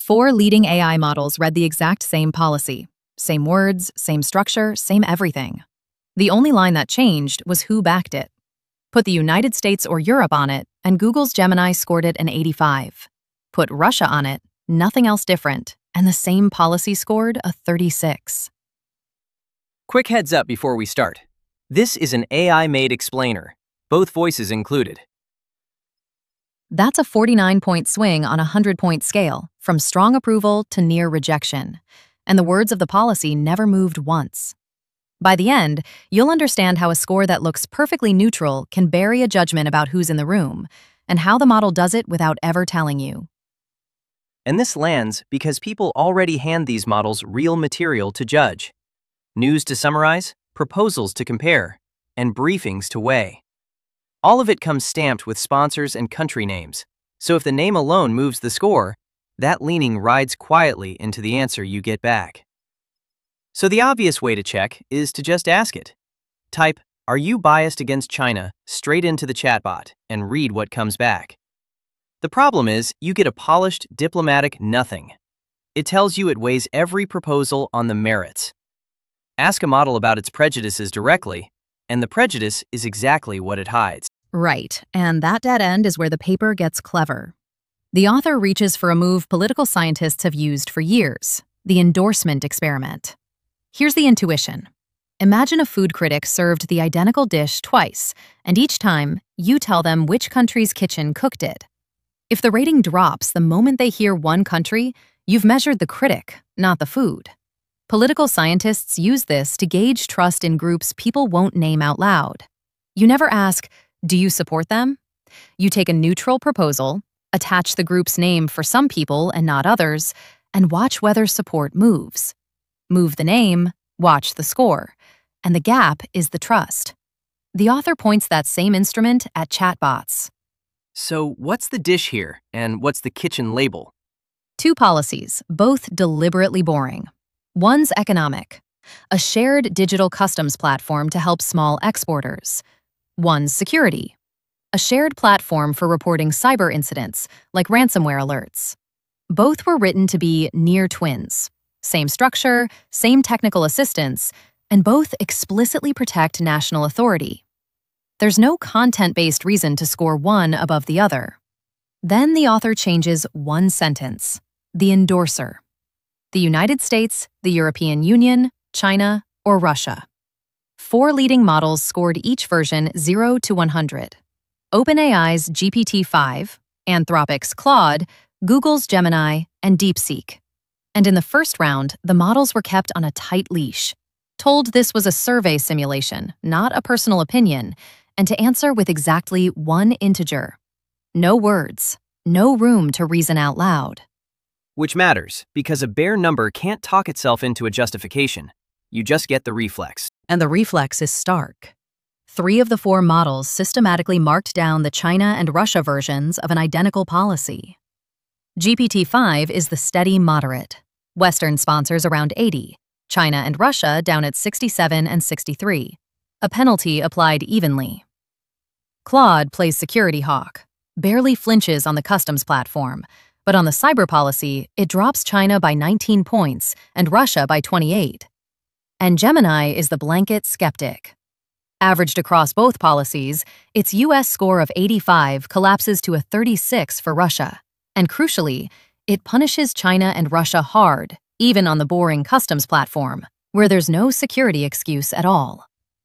Four leading AI models read the exact same policy. Same words, same structure, same everything. The only line that changed was who backed it. Put the United States or Europe on it, and Google's Gemini scored it an 85. Put Russia on it, nothing else different, and the same policy scored a 36. Quick heads up before we start. This is an AI-made explainer, both voices included. That's a 49-point swing on a 100-point scale, from strong approval to near rejection. And the words of the policy never moved once. By the end, you'll understand how a score that looks perfectly neutral can bury a judgment about who's in the room, and how the model does it without ever telling you. And this lands because people already hand these models real material to judge. News to summarize, proposals to compare, and briefings to weigh. All of it comes stamped with sponsors and country names, so if the name alone moves the score, that leaning rides quietly into the answer you get back. So the obvious way to check is to just ask it. Type, "Are you biased against China?" straight into the chatbot and read what comes back. The problem is, you get a polished, diplomatic nothing. It tells you it weighs every proposal on the merits. Ask a model about its prejudices directly, and the prejudice is exactly what it hides. Right, and that dead end is where the paper gets clever. The author reaches for a move political scientists have used for years, the endorsement experiment. Here's the intuition. Imagine a food critic served the identical dish twice, and each time, you tell them which country's kitchen cooked it. If the rating drops the moment they hear one country, you've measured the critic, not the food. Political scientists use this to gauge trust in groups people won't name out loud. You never ask, "Do you support them?" You take a neutral proposal, attach the group's name for some people and not others, and watch whether support moves. Move the name, watch the score, and the gap is the trust. The author points that same instrument at chatbots. So what's the dish here, and what's the kitchen label? Two policies, both deliberately boring. One's economic, a shared digital customs platform to help small exporters. One's security, a shared platform for reporting cyber incidents, like ransomware alerts. Both were written to be near twins. Same structure, same technical assistance, and both explicitly protect national authority. There's no content-based reason to score one above the other. Then the author changes one sentence, the endorser. The United States, the European Union, China, or Russia. Four leading models scored each version 0 to 100. OpenAI's GPT-5, Anthropic's Claude, Google's Gemini, and DeepSeek. And in the first round, the models were kept on a tight leash, told this was a survey simulation, not a personal opinion, and to answer with exactly one integer. No words, no room to reason out loud. Which matters, because a bare number can't talk itself into a justification. You just get the reflex. And the reflex is stark. 3 of the 4 models systematically marked down the China and Russia versions of an identical policy. GPT-5 is the steady moderate. Western sponsors around 80, China and Russia down at 67 and 63. A penalty applied evenly. Claude plays security hawk, barely flinches on the customs platform, but on the cyber policy, it drops China by 19 points and Russia by 28. And Gemini is the blanket skeptic. Averaged across both policies, its US score of 85 collapses to a 36 for Russia. And crucially, it punishes China and Russia hard, even on the boring customs platform, where there's no security excuse at all.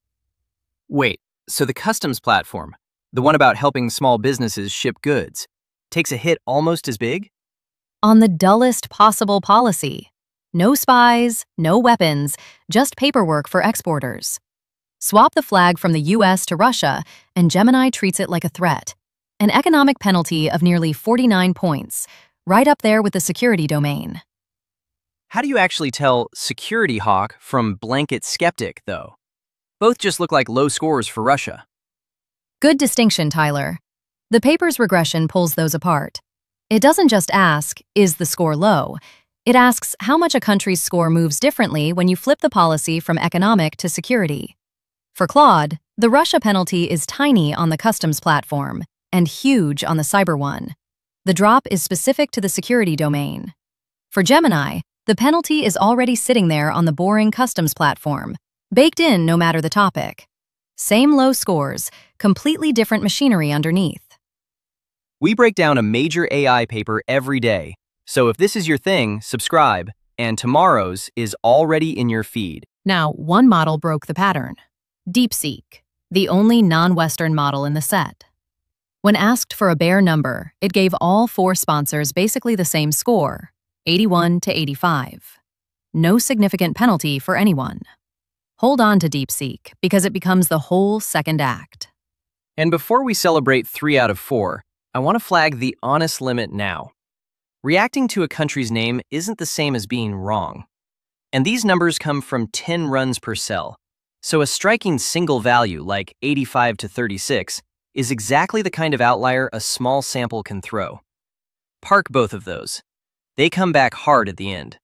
Wait, so the customs platform, the one about helping small businesses ship goods, takes a hit almost as big? On the dullest possible policy. No spies, no weapons, just paperwork for exporters. Swap the flag from the US to Russia, and Gemini treats it like a threat. An economic penalty of nearly 49 points, right up there with the security domain. How do you actually tell security hawk from blanket skeptic, though? Both just look like low scores for Russia. Good distinction, Tyler. The paper's regression pulls those apart. It doesn't just ask, is the score low? It asks how much a country's score moves differently when you flip the policy from economic to security. For Claude, the Russia penalty is tiny on the customs platform and huge on the cyber one. The drop is specific to the security domain. For Gemini, the penalty is already sitting there on the boring customs platform, baked in no matter the topic. Same low scores, completely different machinery underneath. We break down a major AI paper every day, so if this is your thing, subscribe, and tomorrow's is already in your feed. Now, one model broke the pattern. DeepSeek, the only non-Western model in the set. When asked for a bare number, it gave all 4 sponsors basically the same score, 81 to 85. No significant penalty for anyone. Hold on to DeepSeek, because it becomes the whole second act. And before we celebrate 3 out of 4, I want to flag the honest limit now. Reacting to a country's name isn't the same as being wrong. And these numbers come from 10 runs per cell. So a striking single value like 85 to 36 is exactly the kind of outlier a small sample can throw. Park both of those. They come back hard at the end.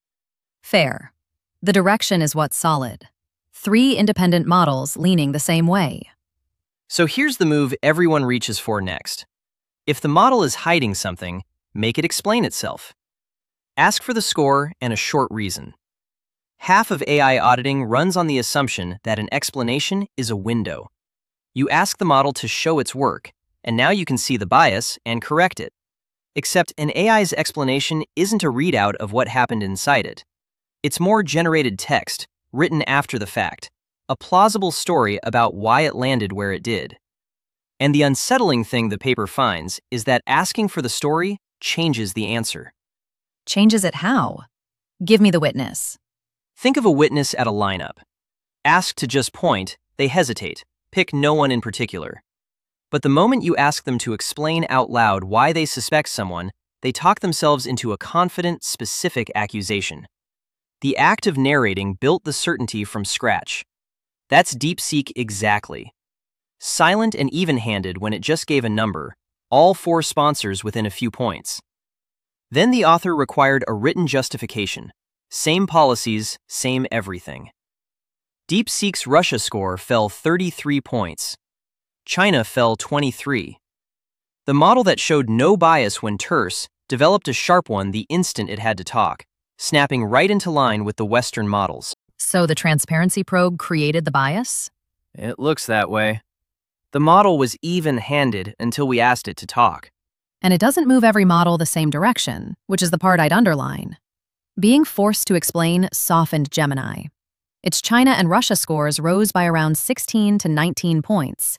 Fair. The direction is what's solid. 3 independent models leaning the same way. So here's the move everyone reaches for next. If the model is hiding something, make it explain itself. Ask for the score and a short reason. Half of AI auditing runs on the assumption that an explanation is a window. You ask the model to show its work, and now you can see the bias and correct it. Except an AI's explanation isn't a readout of what happened inside it. It's more generated text, written after the fact, a plausible story about why it landed where it did. And the unsettling thing the paper finds is that asking for the story changes the answer. Changes it how? Give me the witness. Think of a witness at a lineup. Ask to just point, they hesitate, pick no one in particular. But the moment you ask them to explain out loud why they suspect someone, they talk themselves into a confident, specific accusation. The act of narrating built the certainty from scratch. That's DeepSeek exactly. Silent and even-handed when it just gave a number, all 4 sponsors within a few points. Then the author required a written justification. Same policies, same everything. DeepSeek's Russia score fell 33 points. China fell 23. The model that showed no bias when terse developed a sharp one the instant it had to talk, snapping right into line with the Western models. So the transparency probe created the bias? It looks that way. The model was even-handed until we asked it to talk. And it doesn't move every model the same direction, which is the part I'd underline. Being forced to explain softened Gemini. Its China and Russia scores rose by around 16 to 19 points.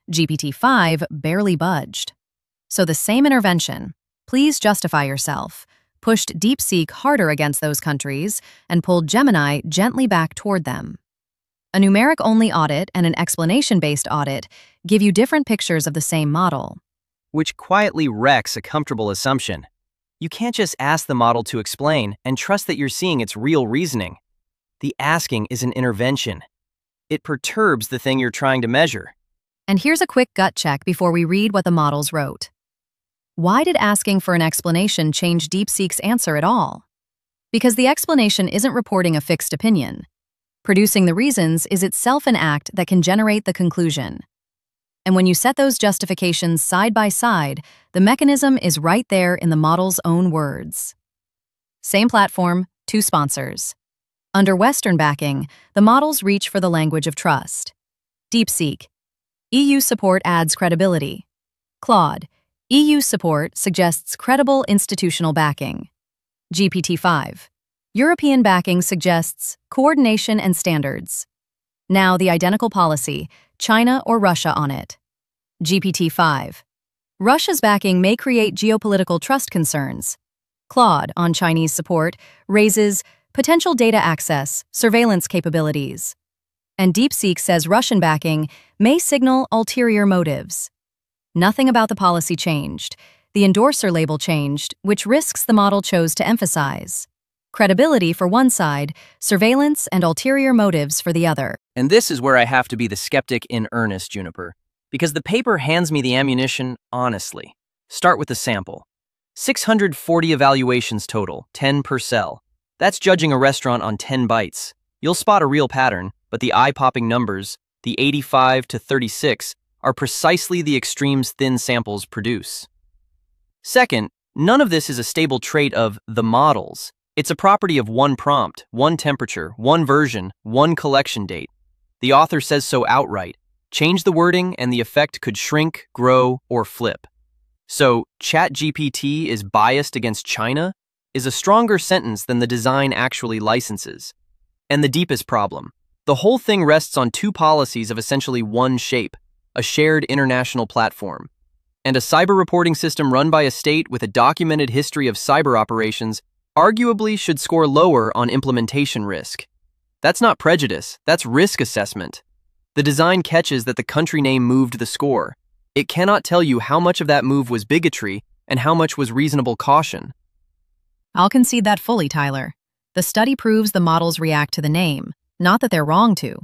GPT-5 barely budged. So the same intervention, please justify yourself, pushed DeepSeek harder against those countries and pulled Gemini gently back toward them. A numeric-only audit and an explanation-based audit give you different pictures of the same model. Which quietly wrecks a comfortable assumption. You can't just ask the model to explain and trust that you're seeing its real reasoning. The asking is an intervention. It perturbs the thing you're trying to measure. And here's a quick gut check before we read what the models wrote. Why did asking for an explanation change DeepSeek's answer at all? Because the explanation isn't reporting a fixed opinion. Producing the reasons is itself an act that can generate the conclusion. And when you set those justifications side by side, the mechanism is right there in the model's own words. Same platform, 2 sponsors. Under Western backing, the models reach for the language of trust. DeepSeek. EU support adds credibility. Claude. EU support suggests credible institutional backing. GPT-5. European backing suggests coordination and standards. Now the identical policy, China or Russia on it. GPT-5. Russia's backing may create geopolitical trust concerns. Claude on Chinese support raises potential data access, surveillance capabilities. And DeepSeek says Russian backing may signal ulterior motives. Nothing about the policy changed. The endorser label changed, which risks the model chose to emphasize. Credibility for one side, surveillance and ulterior motives for the other. And this is where I have to be the skeptic in earnest, Juniper, because the paper hands me the ammunition honestly. Start with the sample. 640 evaluations total, 10 per cell. That's judging a restaurant on 10 bites. You'll spot a real pattern, but the eye-popping numbers, the 85 to 36, are precisely the extremes thin samples produce. Second, none of this is a stable trait of the models. It's a property of one prompt, one temperature, one version, one collection date. The author says so outright. Change the wording and the effect could shrink, grow, or flip. So, ChatGPT is biased against China is a stronger sentence than the design actually licenses. And the deepest problem. The whole thing rests on two policies of essentially one shape, a shared international platform. And a cyber reporting system run by a state with a documented history of cyber operations arguably should score lower on implementation risk. That's not prejudice, that's risk assessment. The design catches that the country name moved the score. It cannot tell you how much of that move was bigotry and how much was reasonable caution. I'll concede that fully, Tyler. The study proves the models react to the name, not that they're wrong to.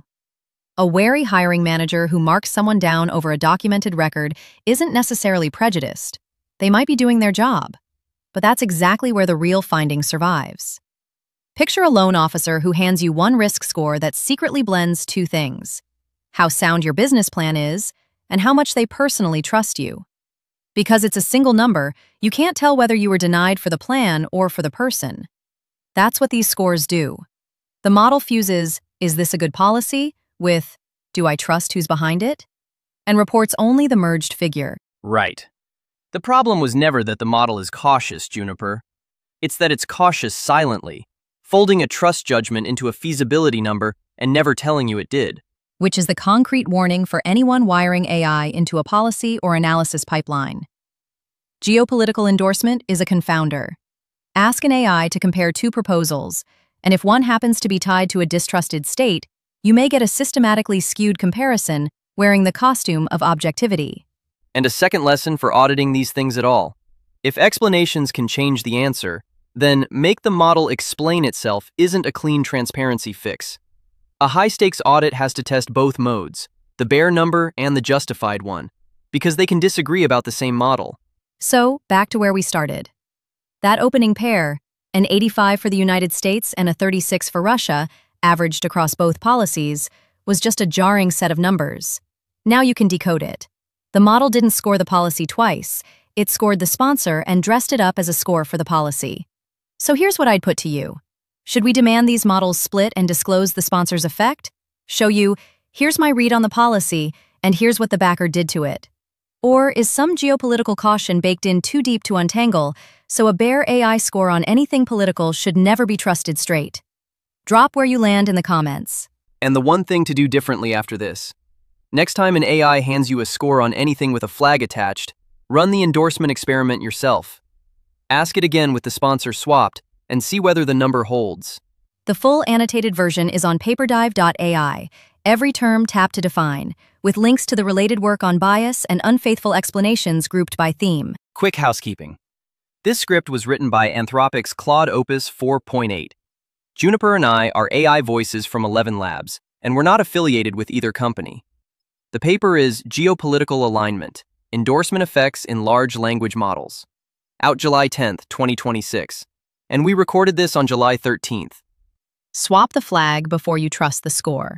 A wary hiring manager who marks someone down over a documented record isn't necessarily prejudiced. They might be doing their job. But that's exactly where the real finding survives. Picture a loan officer who hands you one risk score that secretly blends two things: how sound your business plan is, and how much they personally trust you. Because it's a single number, you can't tell whether you were denied for the plan or for the person. That's what these scores do. The model fuses, "Is this a good policy?" with, "Do I trust who's behind it?" and reports only the merged figure. Right. The problem was never that the model is cautious, Juniper. It's that it's cautious silently, folding a trust judgment into a feasibility number and never telling you it did. Which is the concrete warning for anyone wiring AI into a policy or analysis pipeline. Geopolitical endorsement is a confounder. Ask an AI to compare two proposals, and if one happens to be tied to a distrusted state, you may get a systematically skewed comparison wearing the costume of objectivity. And a second lesson for auditing these things at all. If explanations can change the answer, then make the model explain itself isn't a clean transparency fix. A high-stakes audit has to test both modes, the bare number and the justified one, because they can disagree about the same model. So, back to where we started. That opening pair, an 85 for the United States and a 36 for Russia, averaged across both policies, was just a jarring set of numbers. Now you can decode it. The model didn't score the policy twice. It scored the sponsor and dressed it up as a score for the policy. So here's what I'd put to you. Should we demand these models split and disclose the sponsor's effect? Show you, here's my read on the policy, and here's what the backer did to it. Or is some geopolitical caution baked in too deep to untangle, so a bare AI score on anything political should never be trusted straight? Drop where you land in the comments. And the one thing to do differently after this. Next time an AI hands you a score on anything with a flag attached, run the endorsement experiment yourself. Ask it again with the sponsor swapped, and see whether the number holds. The full annotated version is on paperdive.ai, every term tapped to define, with links to the related work on bias and unfaithful explanations grouped by theme. Quick housekeeping. This script was written by Anthropic's Claude Opus 4.8. Juniper and I are AI voices from 11 Labs, and we're not affiliated with either company. The paper is Geopolitical Alignment, Endorsement Effects in Large Language Models. Out July 10th, 2026. And we recorded this on July 13th. Swap the flag before you trust the score.